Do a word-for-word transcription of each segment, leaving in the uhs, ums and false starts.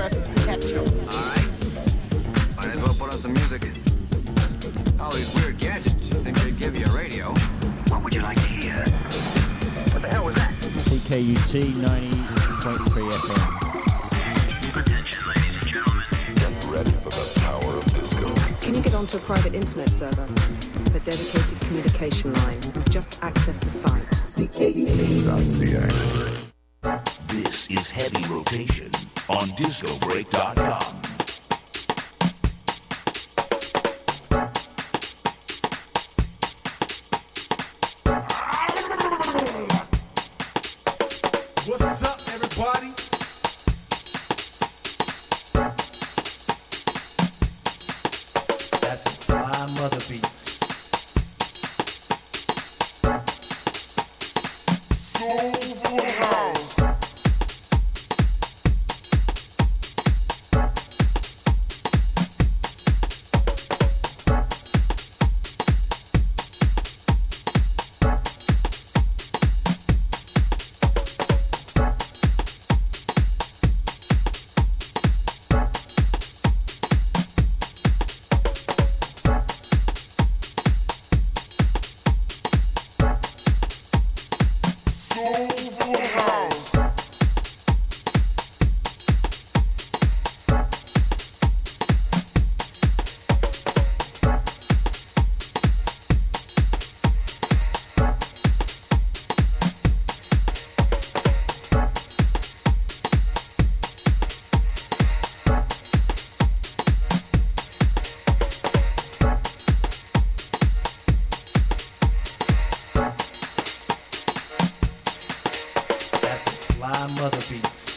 press ketchup. Alright. Might as well put on some music. All these weird gadgets. You think they'd give you a radio? What would you like to hear? What the hell was that? C K U T ninety point three F M. Attention, ladies and gentlemen. Get ready for the power of disco. Can you get onto a private internet server? A dedicated communication line. Just access the site. C K U T dot C A. This is Heavy Rotation on disco break dot com. What's up, everybody? That's Fly Mother Beats. Soulful House. Fly Mother Beats.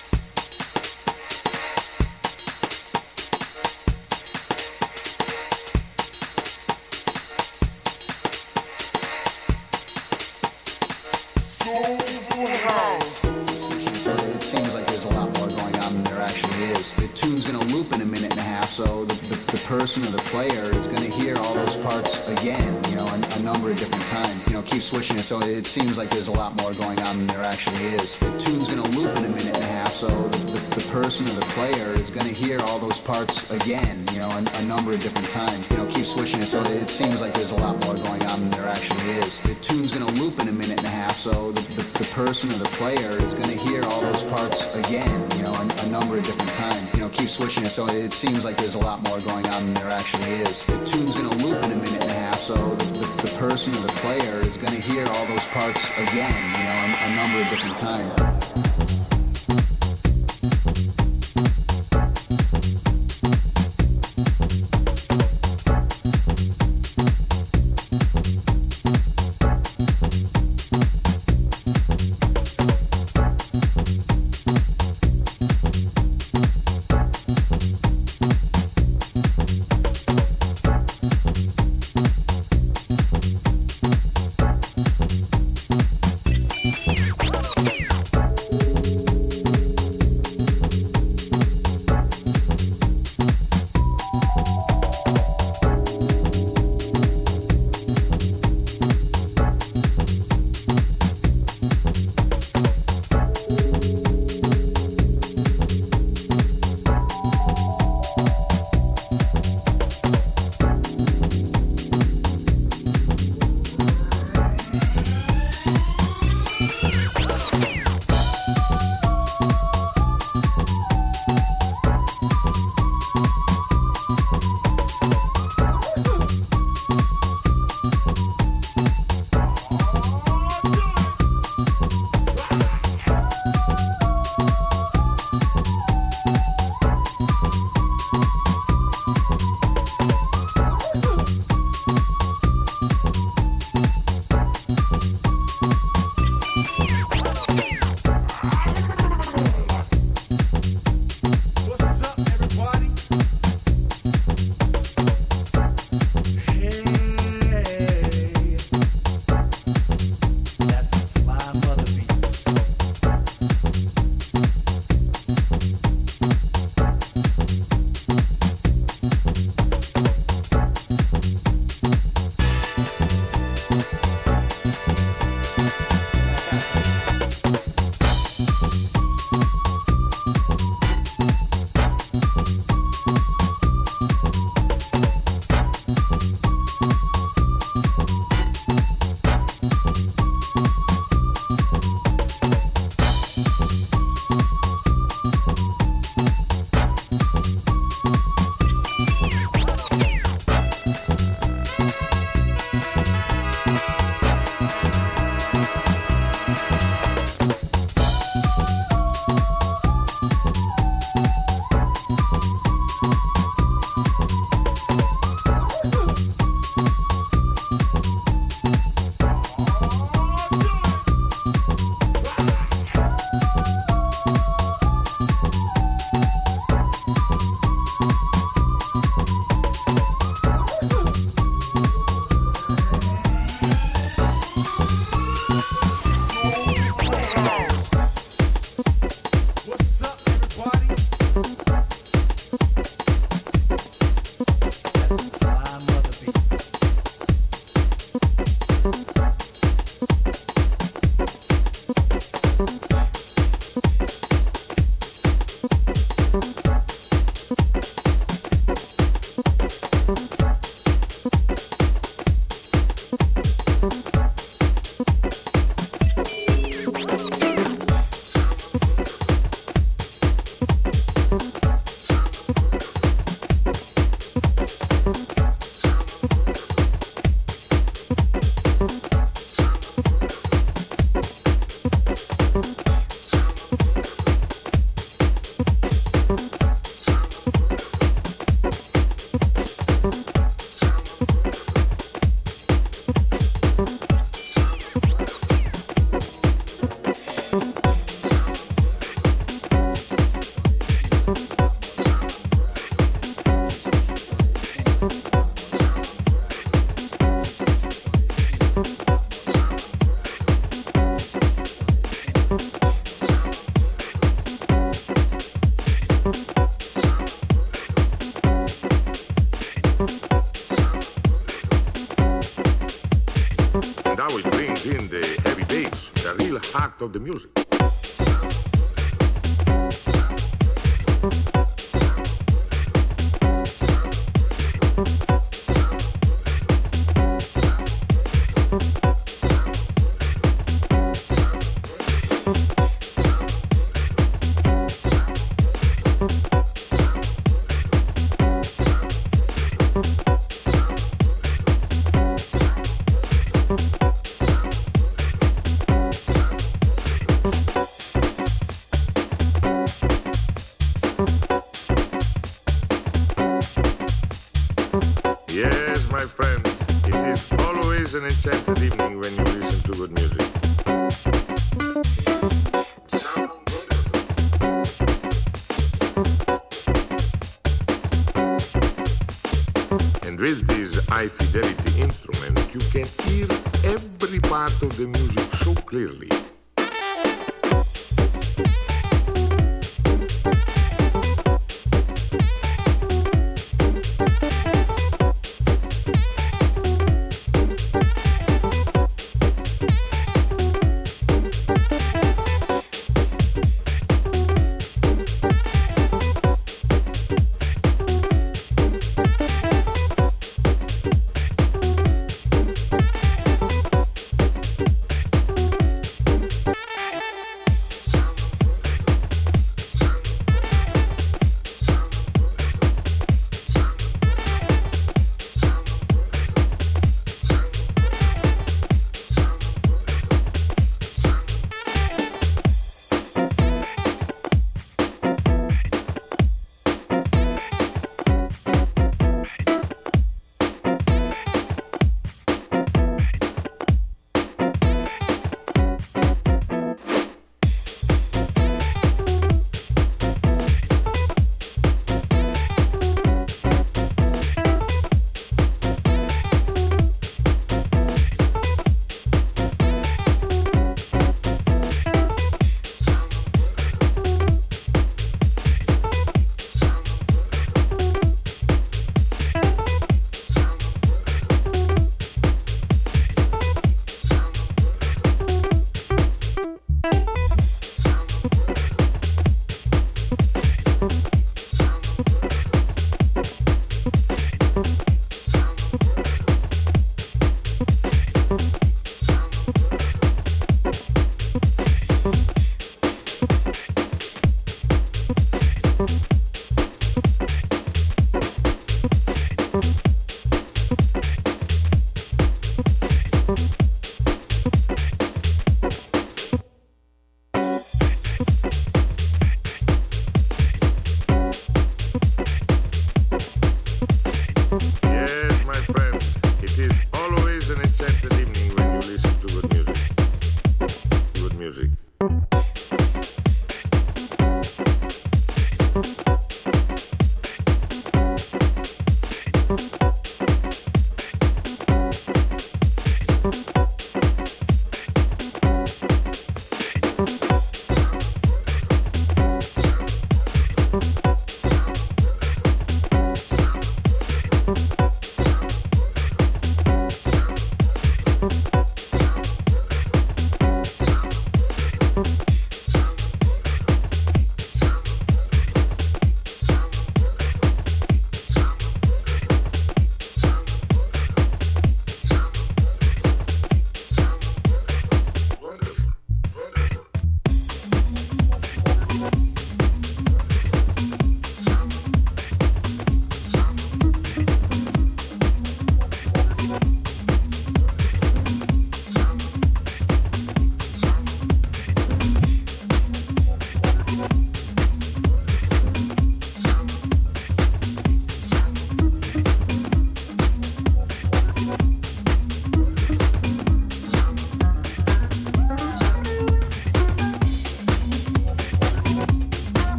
Soulful House. So it seems like there's a lot more going on than there actually is. The tune's going to loop in a minute and a half, so the, the, the person or the player is going to hear all those parts again, you know, a, a number of different times. You know, keep switching it, so it seems like there's a lot more going on than there actually is. The tune's going to loop in a minute and a half, so the, the, the person or the player is going to hear all those parts again, you know, a, a number of different times. You know, keep switching it, so it seems like there's a lot more going on than there actually is. The tune's going to loop in a minute and a half, so the, the, the person or the player is going to hear all those parts again, you know, a, a number of different times. You know, keep switching it, so it seems like there's a lot more going on than there actually is. The tune's going to loop in a minute and a half, so the, the, the person or the player is going to hear all those parts again, you know, a, a number of different times. part of the music. Yes, my friend, it is always an enchanted evening when you listen to good music. And with this high fidelity instrument, you can hear every part of the music so clearly.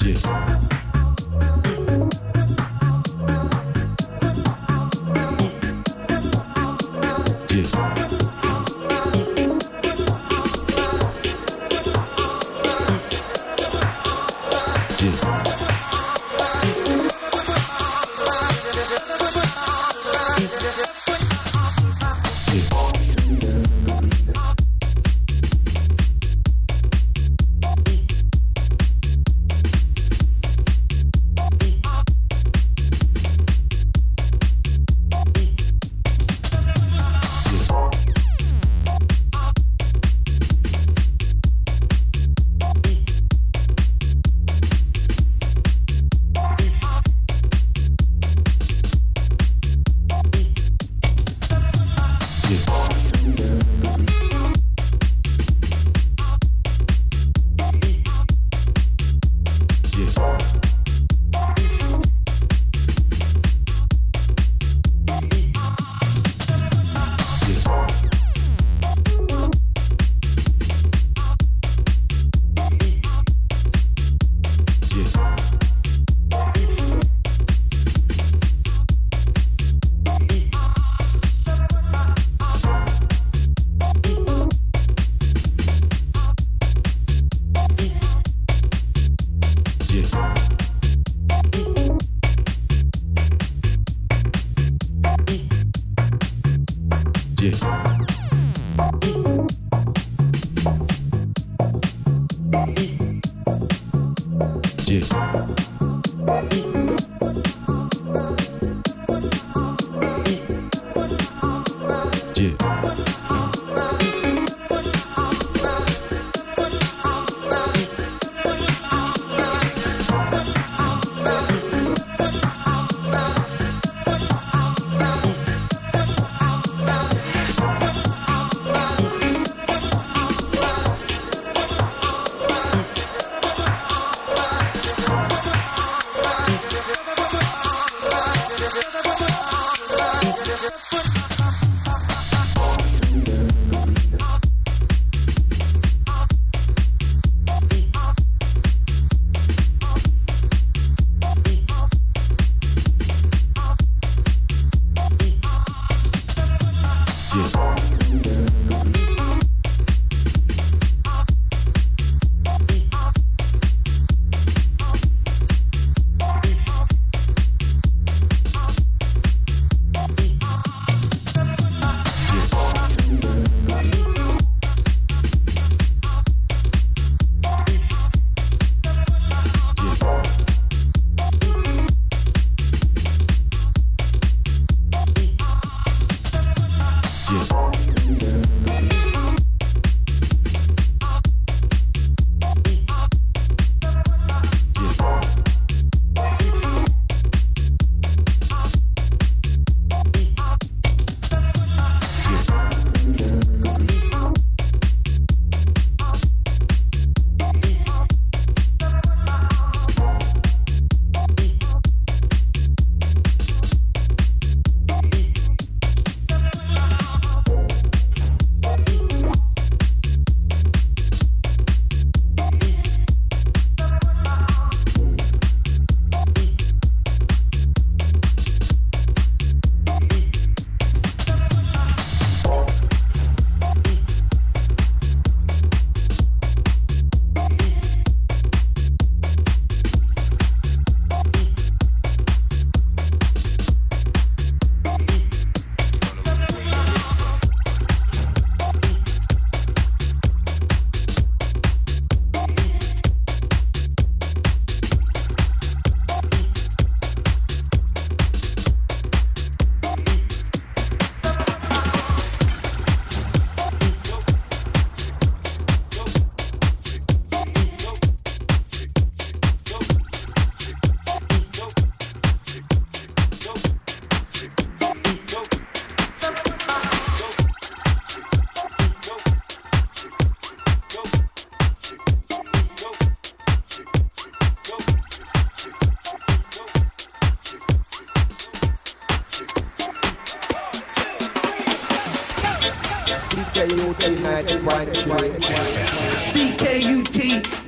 C K U T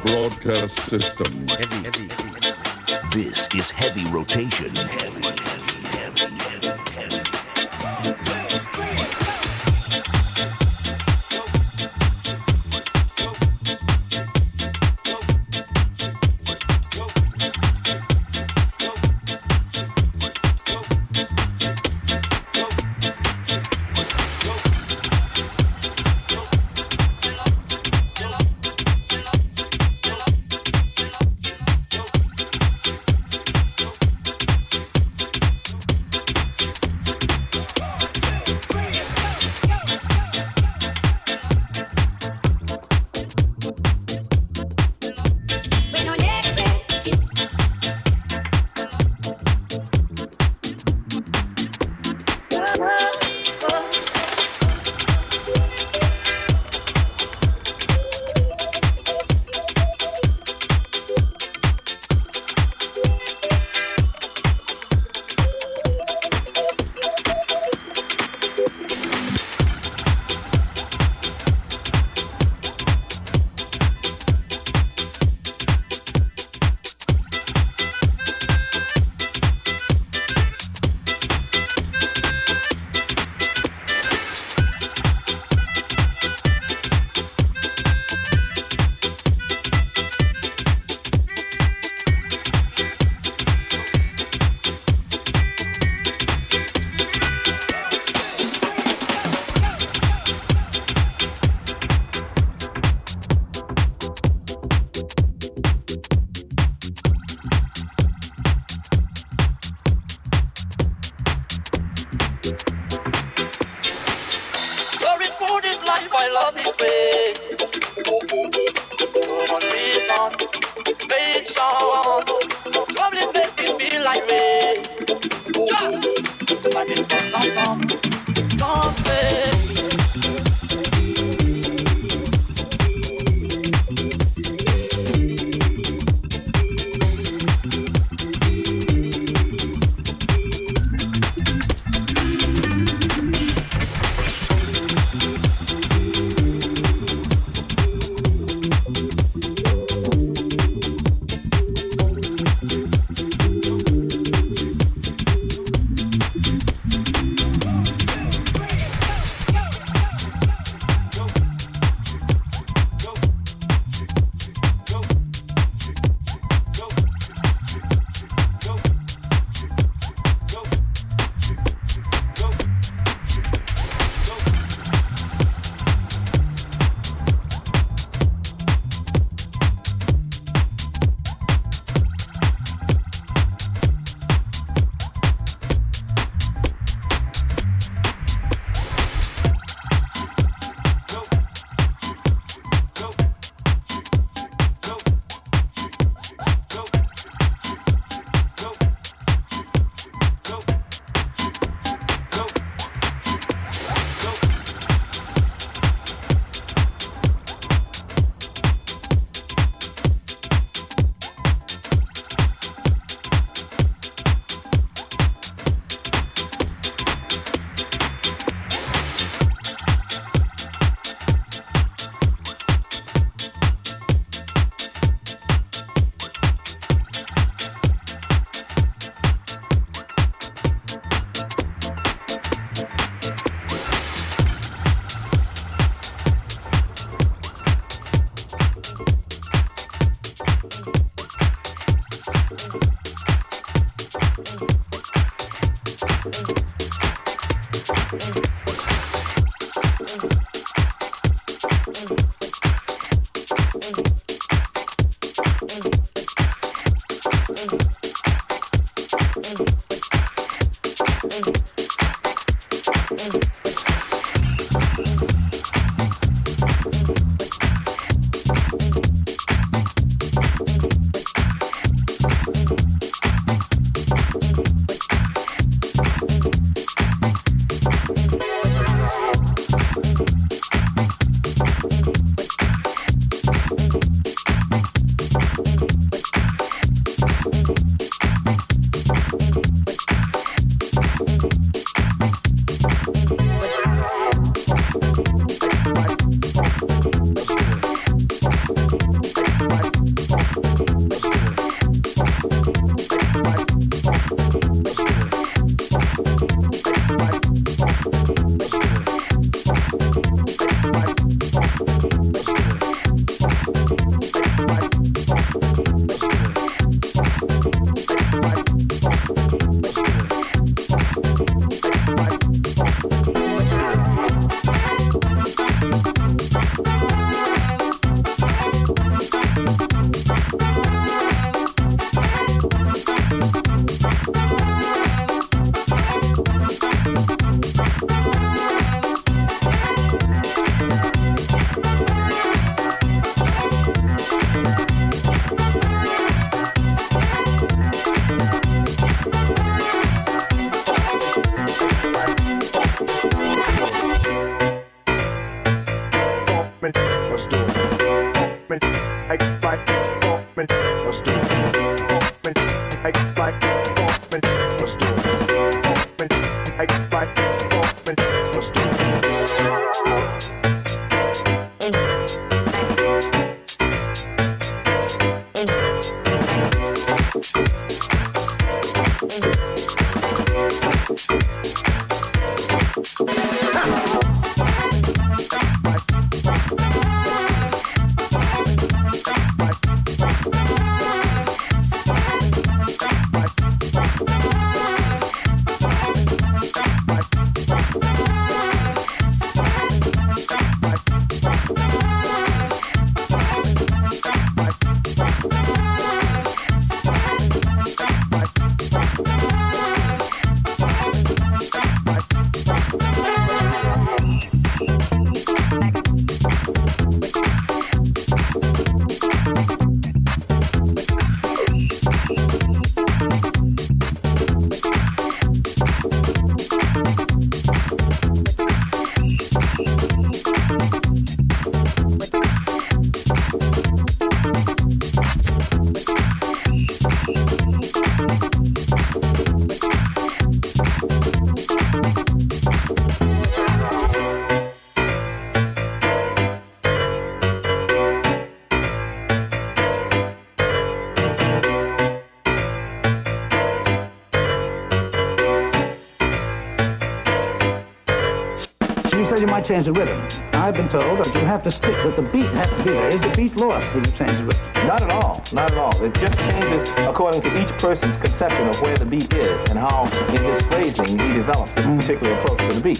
broadcast system. Heavy, heavy, heavy. This is Heavy Rotation. Heavy, heavy, heavy, heavy, heavy. You might change the rhythm. I've been told that you have to stick with the beat. It has to be there. Is the beat lost when you change the rhythm? Not at all. Not at all. It just changes according to each person's conception of where the beat is and how, in his phrasing, he develops this mm. particular approach to the beat.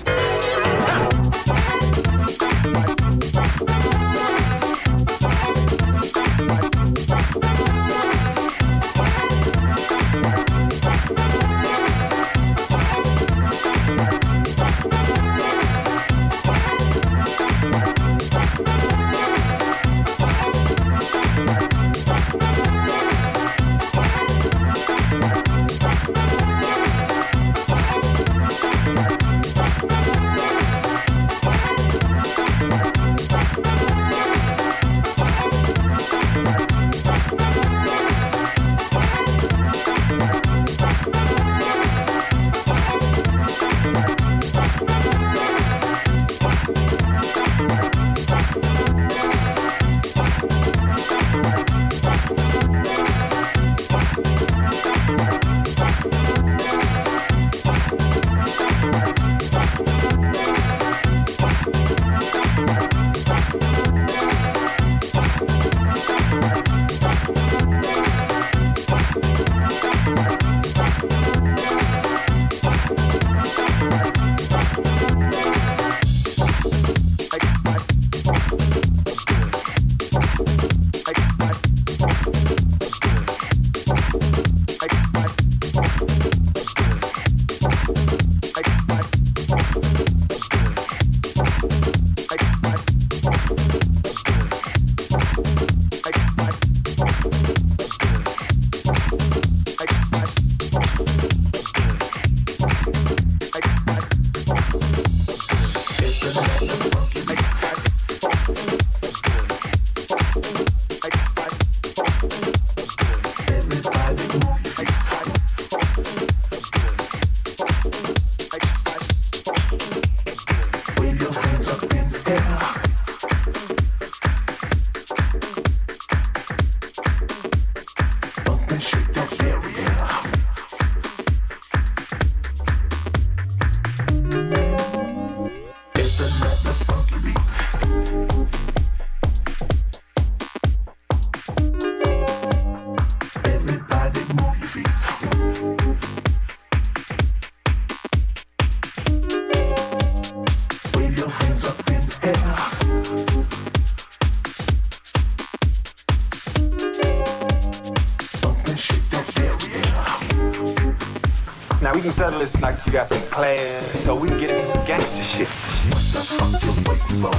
Now we can settle this like you got some class, so we can get into some gangster shit. What the fuck you waiting for?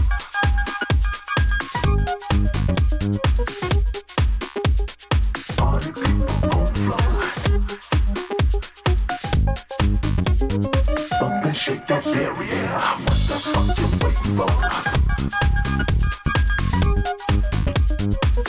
Party people on the floor. Bump and shake that area. What the fuck you waiting for?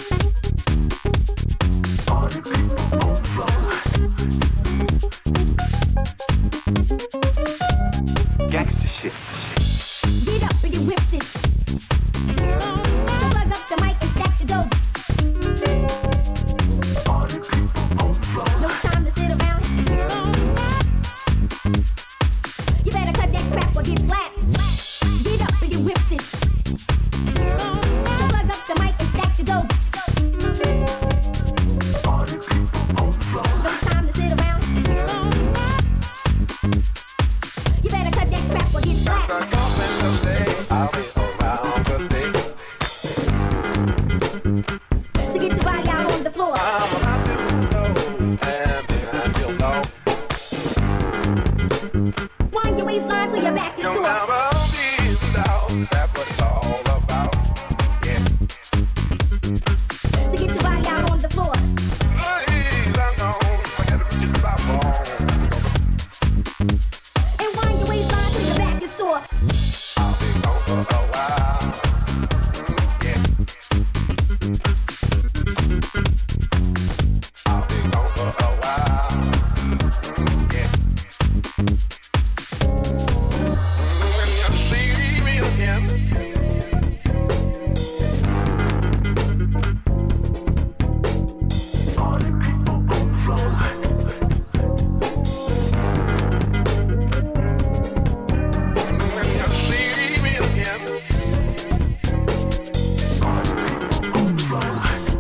sore. I'm hot to know, and then I feel low. Wind your waistline till your back is You'll sore. never be without, that's what it's all about. Yeah. To get your body out on the floor. Please, I know, I gotta put you about wrong. And wind your waistline till your back is sore. I'll be gone for a while. Mm, yeah. I'll be gone for a while. Mm, yeah. Mm, when you see me again. All the people on the floor. When you see me again. All the people on the floor.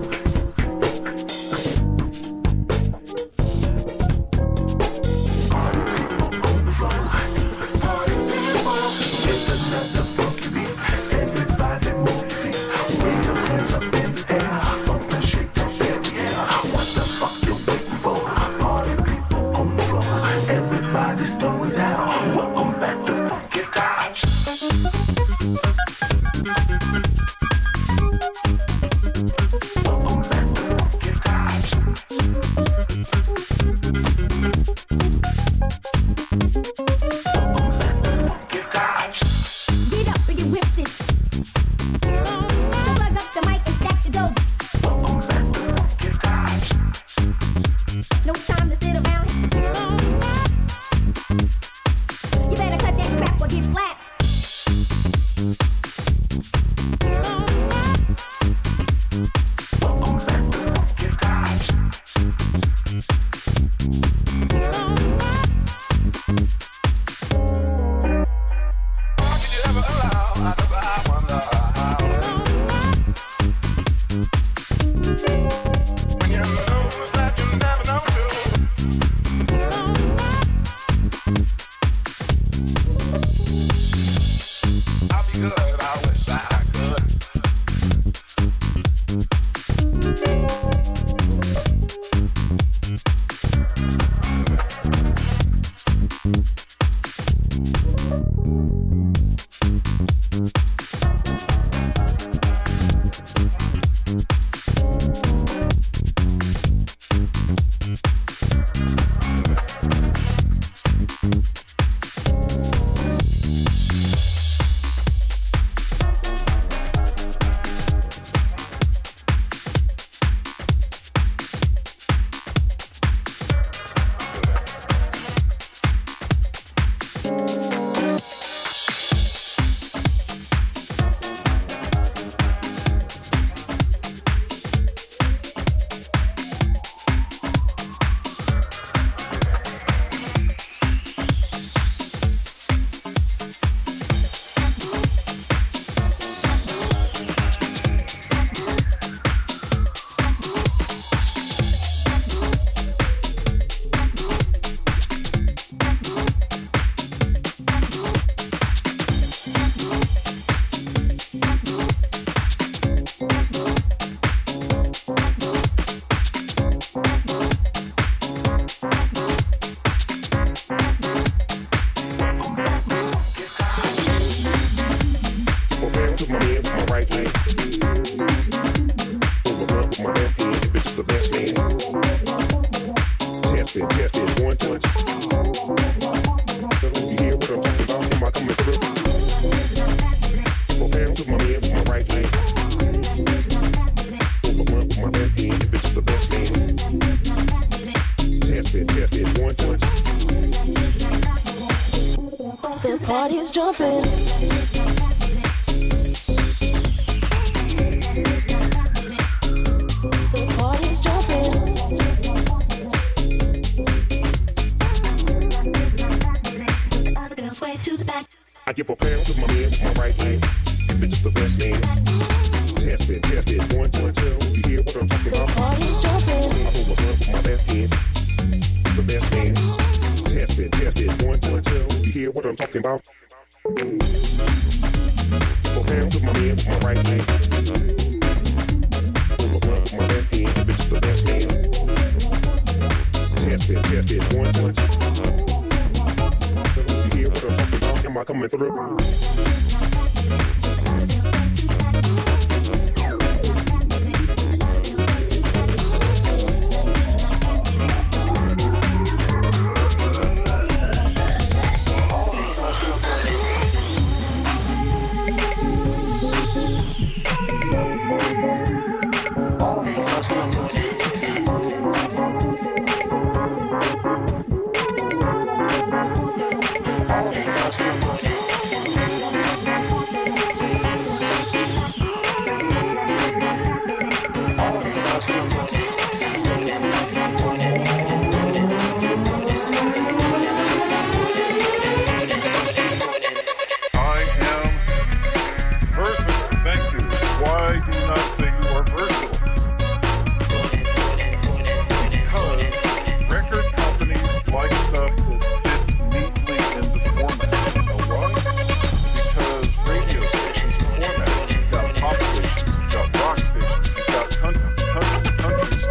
All the people on the floor. Party people. It's another funky beat. Everybody move your feet. Wave your hands up in the air. Bump and shake your belly, yeah. What the fuck you waiting for? Party people on the floor. Everybody's throwing down. Welcome back to Funky House. Welcome back to Funky House. Welcome back to Funky House. Get up and get whipped this. Plug up the mic and stack the dope. Welcome back to Funky House. No time to sit around. You better cut that crap or get flat. Welcome back to Funky House. How could you ever allow? I never, I wonder how. When you lose that you never know to. I'll be good, I wish I could. The party's jumping. The party's jumping. The other girls way to the back. I give a pound to my man with my right hand. If it's the best man. Test it, test it, one, one, two. You hear what I'm talking about? The party's jumping. I hold my gun with my left hand. The best man. Test it, test it, one, one, two. You hear what I'm talking about? Go pound to my man with my right hand. Hold my gun with my left hand. If it's the best I said one, one, two. You hear what I'm talking about? Am I coming through? Countries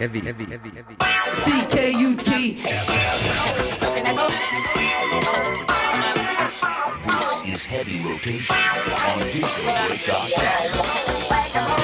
heavy, heavy, heavy, heavy. C K U T. This is Heavy Rotation on disco break dot com.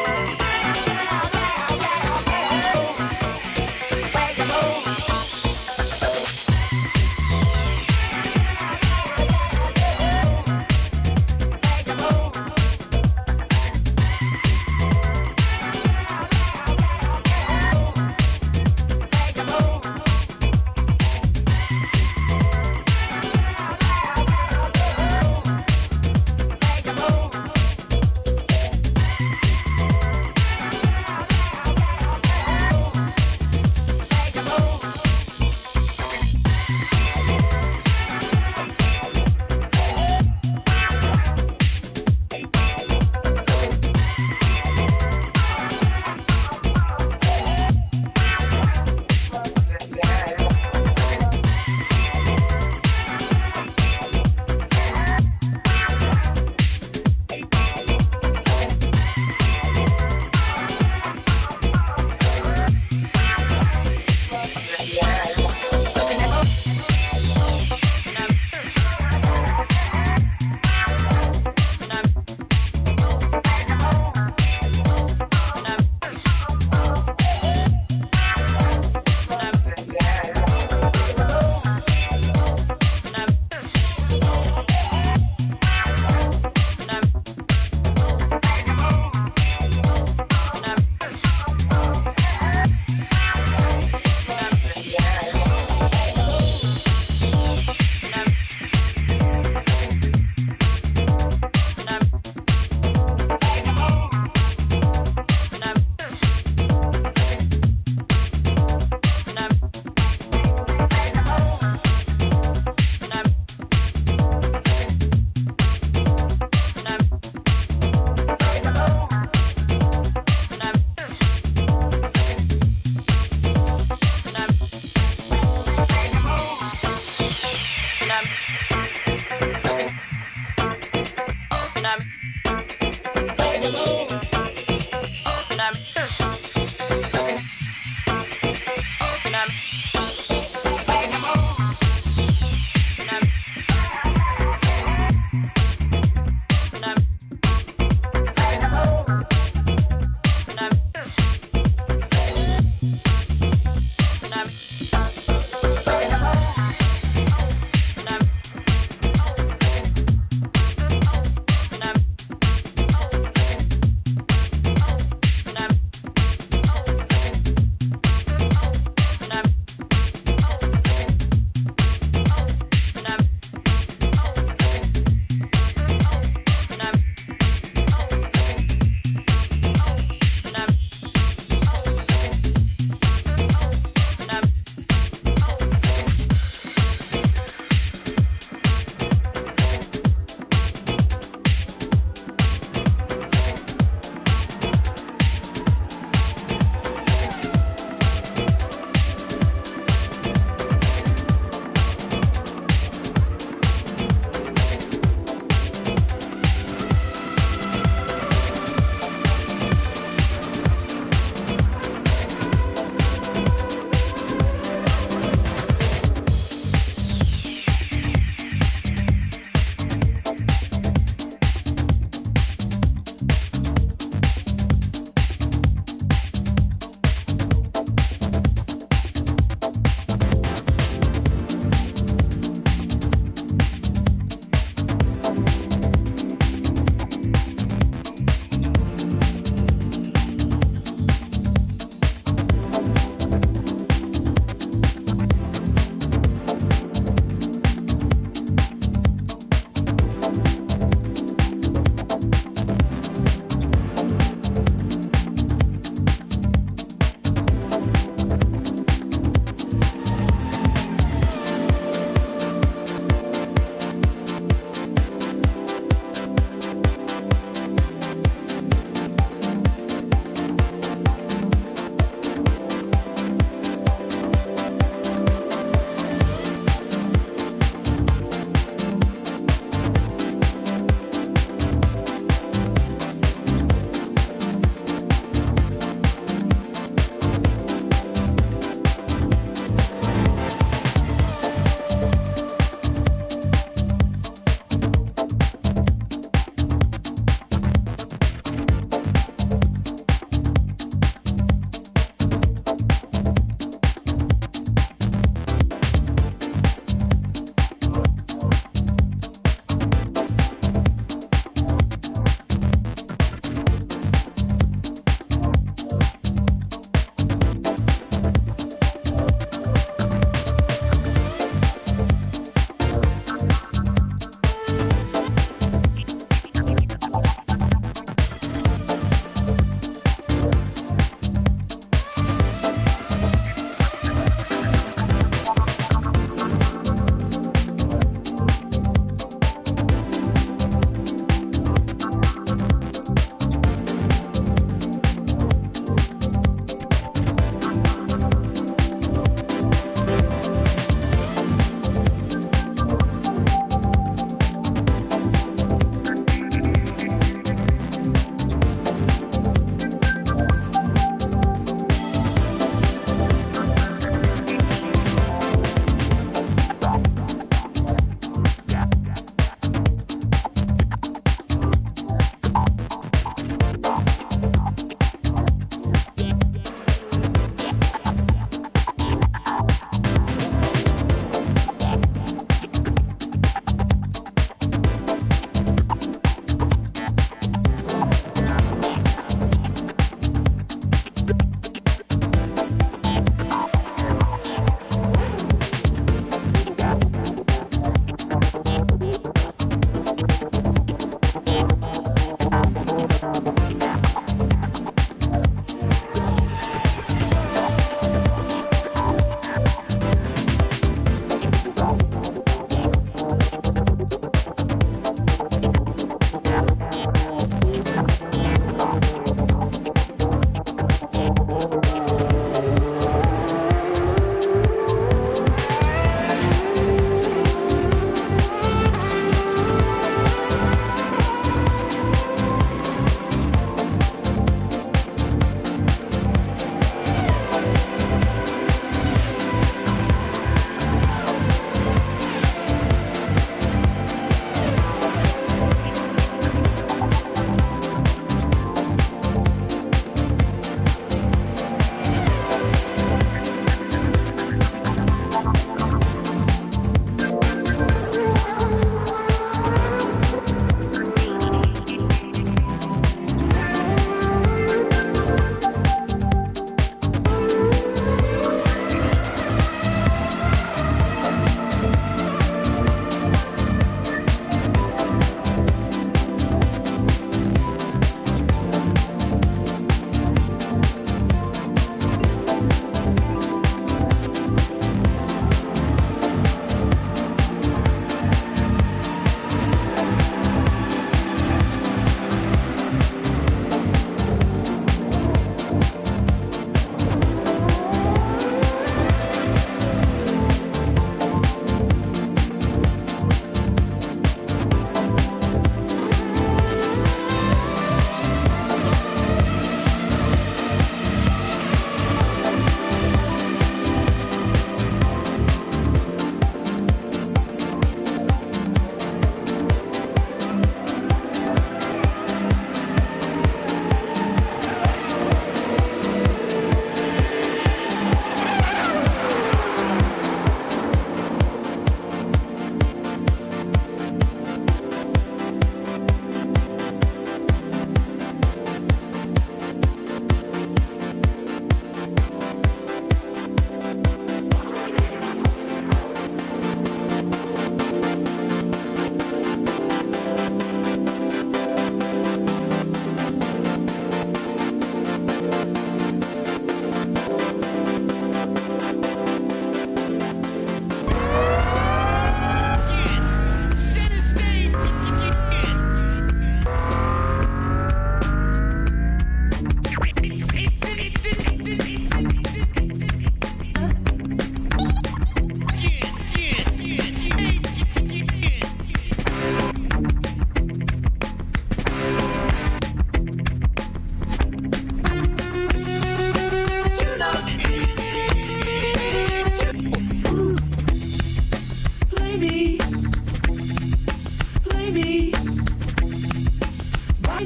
Where you move,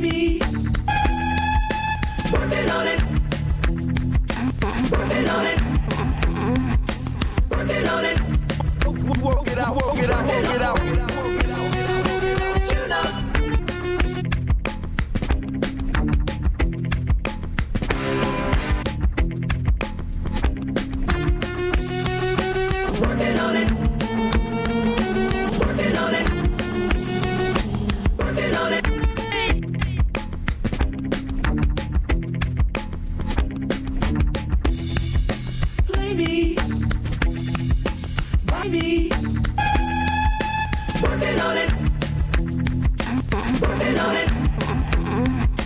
me. Working on it. Working on it. Working on it. Work it out, work it out, work it out.